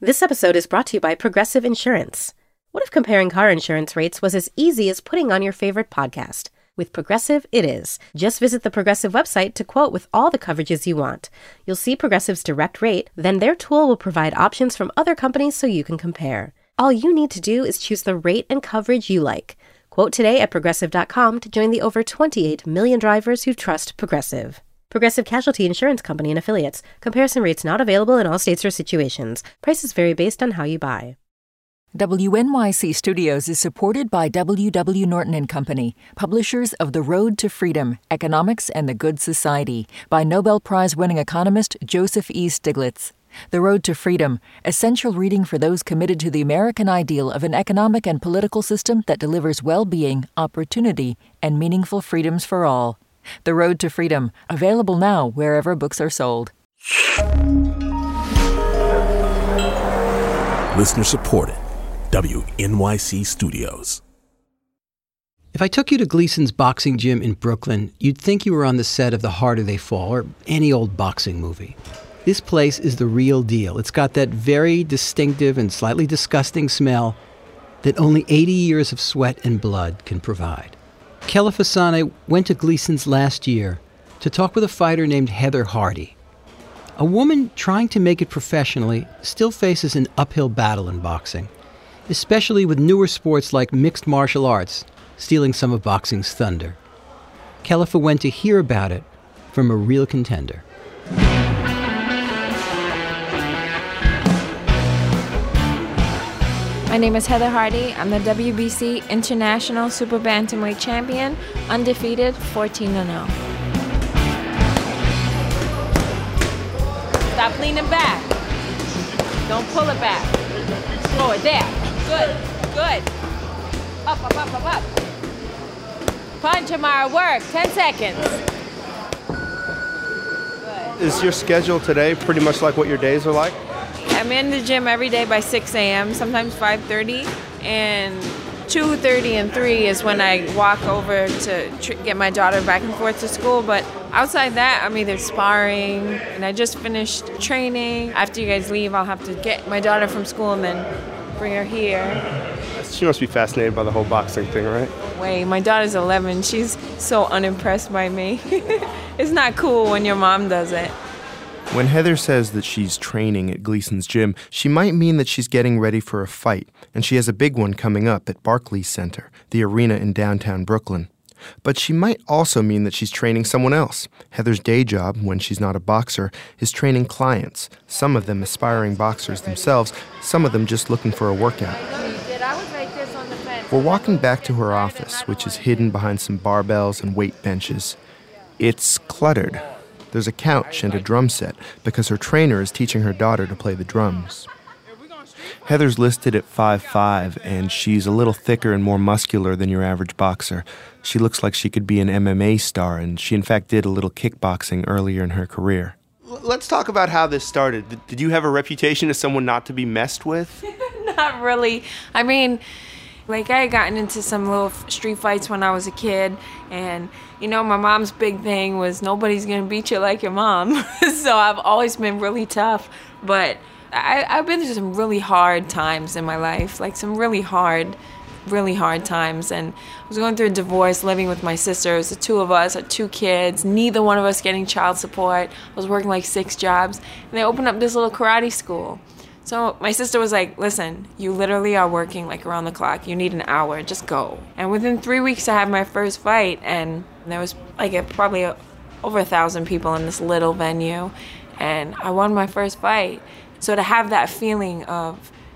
This episode is brought to you by Progressive Insurance. What if comparing car insurance rates was as easy as putting on your favorite podcast? With Progressive, it is. Just visit the Progressive website to quote with all the coverages you want. You'll see Progressive's direct rate, then their tool will provide options from other companies so you can compare. All you need to do is choose the rate and coverage you like. Quote today at Progressive.com to join the over 28 million drivers who trust Progressive. Progressive Casualty Insurance Company and Affiliates. Comparison rates not available in all states or situations. Prices vary based on how you buy. WNYC Studios is supported by W.W. Norton & Company, publishers of The Road to Freedom, Economics and the Good Society, by Nobel Prize-winning economist Joseph E. Stiglitz. The Road to Freedom, essential reading for those committed to the American ideal of an economic and political system that delivers well-being, opportunity, and meaningful freedoms for all. The Road to Freedom, available now wherever books are sold. Listener supported. WNYC Studios. If I took you to Gleason's boxing gym in Brooklyn, you'd think you were on the set of The Harder They Fall or any old boxing movie. This place is the real deal. It's got that very distinctive and slightly disgusting smell that only 80 years of sweat and blood can provide. Kela Fasane went to Gleason's last year to talk with a fighter named Heather Hardy. A woman trying to make it professionally still faces an uphill battle in boxing, especially with newer sports like mixed martial arts stealing some of boxing's thunder. Kelafa went to hear about it from a real contender. My name is Heather Hardy. I'm the WBC International Super Bantamweight Champion, undefeated, 14-0. Stop leaning back. Don't pull it back. Throw it there. Good, good. Up, up, up, up, up. Punch, Amara, work. 10 seconds. Good. Is your schedule today pretty much like what your days are like? I'm in the gym every day by 6 a.m., sometimes 5:30, and 2:30 and 3 is when I walk over to get my daughter back and forth to school. But outside that, I'm either sparring, and I just finished training. After you guys leave, I'll have to get my daughter from school and then bring her here. She must be fascinated by the whole boxing thing, right? Wait, my daughter's 11. She's so unimpressed by me. It's not cool when your mom does it. When Heather says that she's training at Gleason's gym, she might mean that she's getting ready for a fight, and she has a big one coming up at Barclays Center, the arena in downtown Brooklyn. But she might also mean that she's training someone else. Heather's day job, when she's not a boxer, is training clients, some of them aspiring boxers themselves, some of them just looking for a workout. We're walking back to her office, which is hidden behind some barbells and weight benches. It's cluttered. There's a couch and a drum set because her trainer is teaching her daughter to play the drums. Heather's listed at 5'5", and she's a little thicker and more muscular than your average boxer. She looks like she could be an MMA star, and she in fact did a little kickboxing earlier in her career. Let's talk about how this started. Did you have a reputation as someone not to be messed with? Not really. I mean, I had gotten into some little street fights when I was a kid, and, my mom's big thing was nobody's going to beat you like your mom. So I've always been really tough, but I've been through some really hard times in my life, some really hard times. And I was going through a divorce, living with my sisters, the two of us, had 2 kids, neither one of us getting child support. I was working 6 jobs, and they opened up this little karate school. So my sister was like, listen, you literally are working around the clock. You need an hour. Just go. And within 3 weeks, I had my first fight. And there was probably over 1,000 people in this little venue. And I won my first fight. So to have that feeling of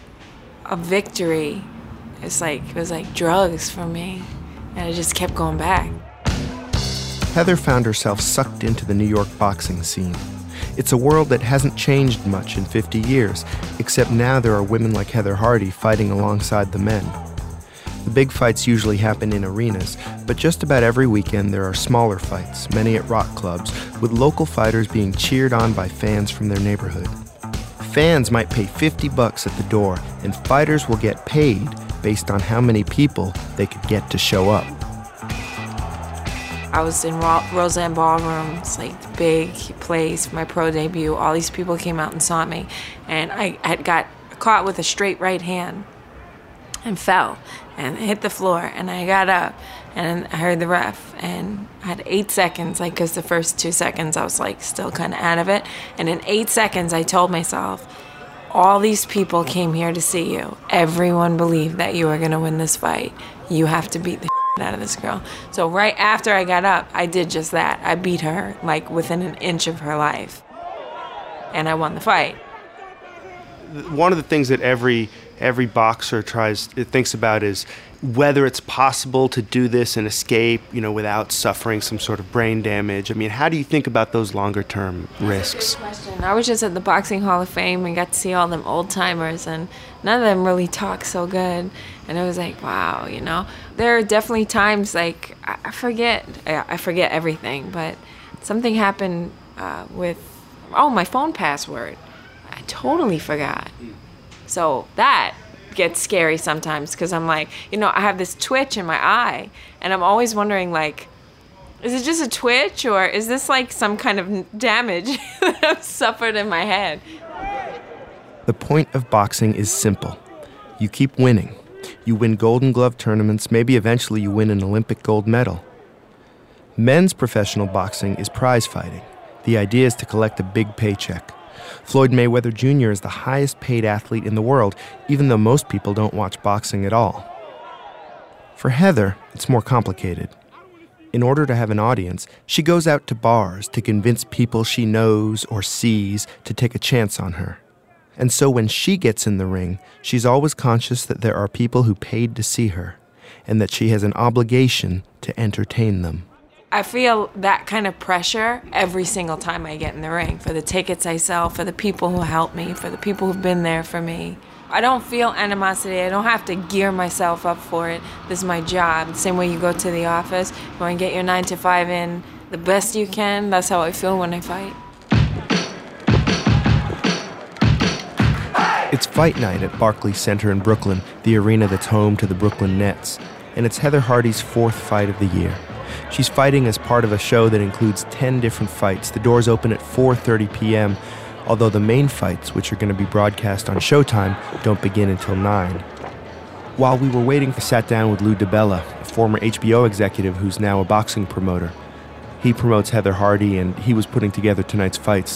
victory, it was like drugs for me. And I just kept going back. Heather found herself sucked into the New York boxing scene. It's a world that hasn't changed much in 50 years, except now there are women like Heather Hardy fighting alongside the men. The big fights usually happen in arenas, but just about every weekend there are smaller fights, many at rock clubs, with local fighters being cheered on by fans from their neighborhood. Fans might pay $50 at the door, and fighters will get paid based on how many people they could get to show up. I was in Roseanne Ballroom. It's the big place for my pro debut. All these people came out and saw me, and I had got a caught with a straight right hand and fell and hit the floor. And I got up and I heard the ref, and I had 8 seconds, like, because the first 2 seconds I was like still kind of out of it. And in 8 seconds I told myself, all these people came here to see you. Everyone believed that you were going to win this fight. You have to beat the out of this girl. So right after I got up, I did just that. I beat her like within an inch of her life. And I won the fight. One of the things that every boxer thinks about is whether it's possible to do this and escape, without suffering some sort of brain damage. I mean, how do you think about those longer term risks? I was just at the Boxing Hall of Fame and got to see all them old timers, and none of them really talk so good. And it was like, wow, there are definitely times like I forget everything, but something happened with my phone password. I totally forgot. So that gets scary sometimes, because I'm like, I have this twitch in my eye, and I'm always wondering, like, is it just a twitch, or is this like some kind of damage that I've suffered in my head? The point of boxing is simple. You keep winning. You win Golden Glove tournaments, maybe eventually you win an Olympic gold medal. Men's professional boxing is prize fighting. The idea is to collect a big paycheck. Floyd Mayweather Jr. is the highest paid athlete in the world, even though most people don't watch boxing at all. For Heather, it's more complicated. In order to have an audience, she goes out to bars to convince people she knows or sees to take a chance on her. And so when she gets in the ring, she's always conscious that there are people who paid to see her, and that she has an obligation to entertain them. I feel that kind of pressure every single time I get in the ring, for the tickets I sell, for the people who help me, for the people who've been there for me. I don't feel animosity. I don't have to gear myself up for it. This is my job. The same way you go to the office, you want to get your 9 to 5 in the best you can. That's how I feel when I fight. It's fight night at Barclays Center in Brooklyn, the arena that's home to the Brooklyn Nets. And it's Heather Hardy's 4th fight of the year. She's fighting as part of a show that includes 10 different fights. The doors open at 4:30 p.m., although the main fights, which are going to be broadcast on Showtime, don't begin until 9. While we were waiting, I sat down with Lou DiBella, a former HBO executive who's now a boxing promoter. He promotes Heather Hardy, and he was putting together tonight's fights.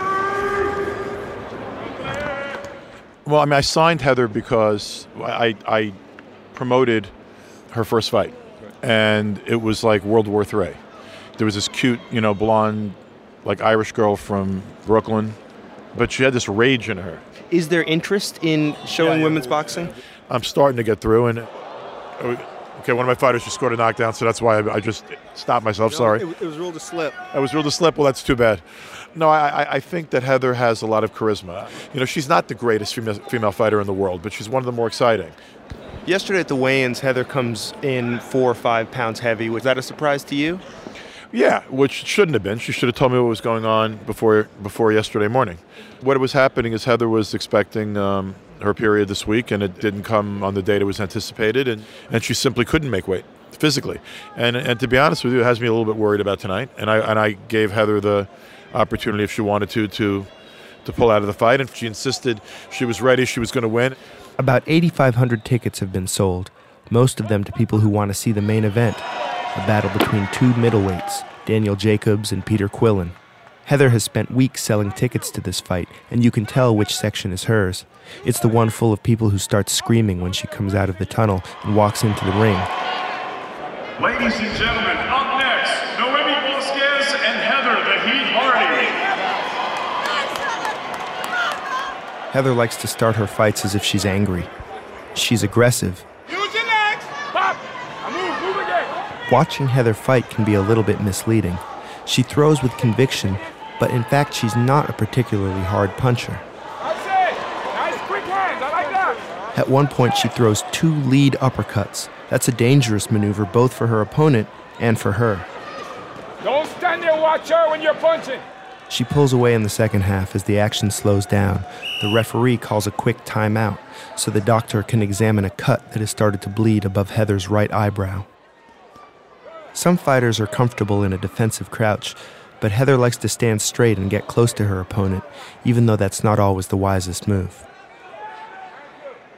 Well, I signed Heather because I promoted her first fight. And it was like World War III. There was this cute, blonde, like Irish girl from Brooklyn, but she had this rage in her. Is there interest in showing women's boxing? I'm starting to get through, and okay, one of my fighters just scored a knockdown, so that's why I just stopped myself. Sorry. It was ruled a slip. I was ruled a slip. Well, that's too bad. No, I think that Heather has a lot of charisma. She's not the greatest female fighter in the world, but she's one of the more exciting. Yesterday at the weigh-ins, Heather comes in 4 or 5 pounds heavy. Was that a surprise to you? Yeah, which it shouldn't have been. She should have told me what was going on before yesterday morning. What was happening is Heather was expecting her period this week, and it didn't come on the date it was anticipated, and she simply couldn't make weight physically. And to be honest with you, it has me a little bit worried about tonight. And I gave Heather the opportunity, if she wanted to pull out of the fight, and she insisted she was ready, she was going to win. About 8,500 tickets have been sold, most of them to people who want to see the main event, a battle between 2 middleweights, Daniel Jacobs and Peter Quillen. Heather has spent weeks selling tickets to this fight, and you can tell which section is hers. It's the one full of people who start screaming when she comes out of the tunnel and walks into the ring. Ladies and gentlemen, up next, Noemi Vasquez and Heather the Heat Hardy. Heather likes to start her fights as if she's angry. She's aggressive. Use your legs! Pop! Move again! Watching Heather fight can be a little bit misleading. She throws with conviction, but in fact she's not a particularly hard puncher. That's it! Nice quick hands, I like that! At one point she throws 2 lead uppercuts. That's a dangerous maneuver both for her opponent and for her. Don't stand there, watch her when you're punching! She pulls away in the second half as the action slows down. The referee calls a quick timeout so the doctor can examine a cut that has started to bleed above Heather's right eyebrow. Some fighters are comfortable in a defensive crouch, but Heather likes to stand straight and get close to her opponent, even though that's not always the wisest move.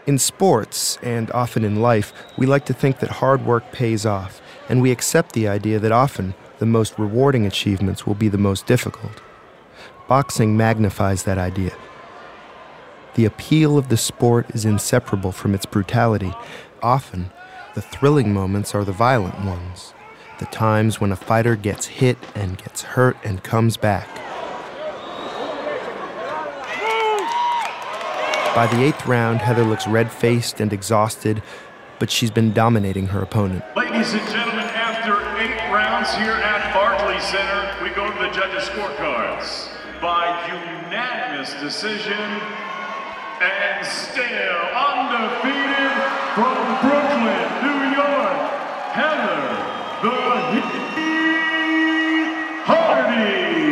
In sports, and often in life, we like to think that hard work pays off, and we accept the idea that often the most rewarding achievements will be the most difficult. Boxing magnifies that idea. The appeal of the sport is inseparable from its brutality. Often, the thrilling moments are the violent ones, the times when a fighter gets hit and gets hurt and comes back. By the 8th round, Heather looks red-faced and exhausted, but she's been dominating her opponent. Ladies and gentlemen, after 8 rounds here at Barclays Center, we go to the judges' scorecards. By unanimous decision, and still undefeated from Brooklyn, New York, Heather the Heat Hardy.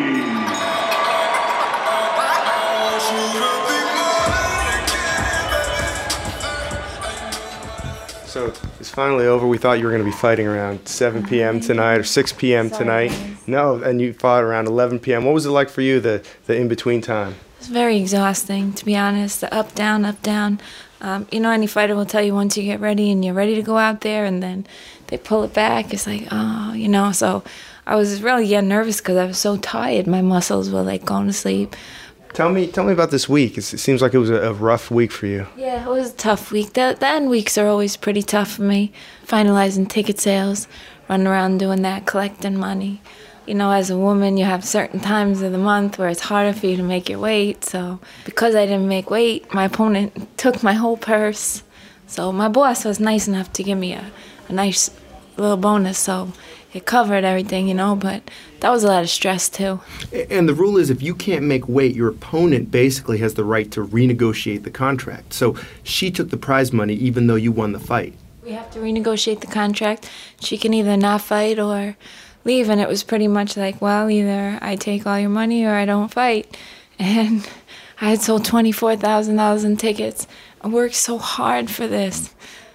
So it's finally over. We thought you were going to be fighting around 7 p.m. tonight or 6 p.m. tonight. No, and you fought around 11 p.m. What was it like for you, the in-between time? It's very exhausting, to be honest. The up, down, up, down. Any fighter will tell you once you get ready and you're ready to go out there, and then they pull it back. It's like, So I was really getting nervous because I was so tired. My muscles were like going to sleep. Tell me about this week. It seems like it was a rough week for you. Yeah, it was a tough week. The end weeks are always pretty tough for me. Finalizing ticket sales, running around doing that, collecting money. As a woman, you have certain times of the month where it's harder for you to make your weight. So because I didn't make weight, my opponent took my whole purse. So my boss was nice enough to give me a nice little bonus. So it covered everything, but that was a lot of stress too. And the rule is if you can't make weight, your opponent basically has the right to renegotiate the contract. So she took the prize money even though you won the fight. We have to renegotiate the contract. She can either not fight or leave, and it was pretty much like, well, either I take all your money or I don't fight. And I had sold $24,000 in tickets. I worked so hard for this.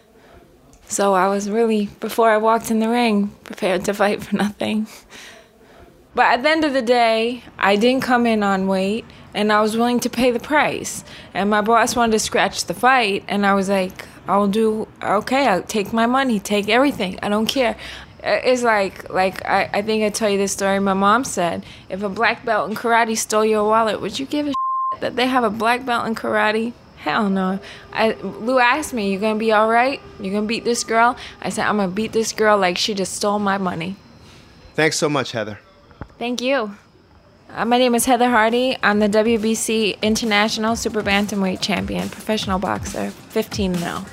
So I was really, before I walked in the ring, prepared to fight for nothing. But at the end of the day, I didn't come in on weight, and I was willing to pay the price. And my boss wanted to scratch the fight, and I was like, I'll take my money, take everything. I don't care. It's like I think I tell you this story my mom said, if a black belt in karate stole your wallet, would you give a shit that they have a black belt in karate? Hell no. Lou asked me, you gonna be all right? You gonna beat this girl? I said, I'm gonna beat this girl like she just stole my money. Thanks so much, Heather. Thank you. My name is Heather Hardy. I'm the WBC International Super Bantamweight Champion, professional boxer, 15-0.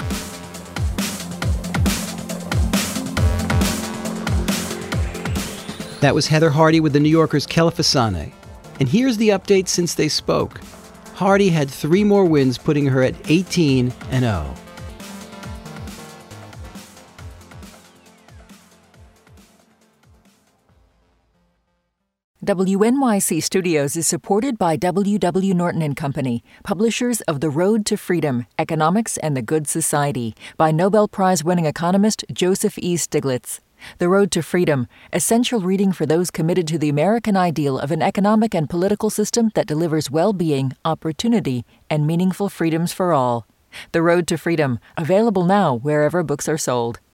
That was Heather Hardy with the New Yorker's Kela Fasane. And here's the update since they spoke. Hardy had 3 more wins, putting her at 18-0. WNYC Studios is supported by W.W. Norton & Company, publishers of The Road to Freedom, Economics and the Good Society, by Nobel Prize-winning economist Joseph E. Stiglitz. The Road to Freedom, essential reading for those committed to the American ideal of an economic and political system that delivers well-being, opportunity, and meaningful freedoms for all. The Road to Freedom, available now wherever books are sold.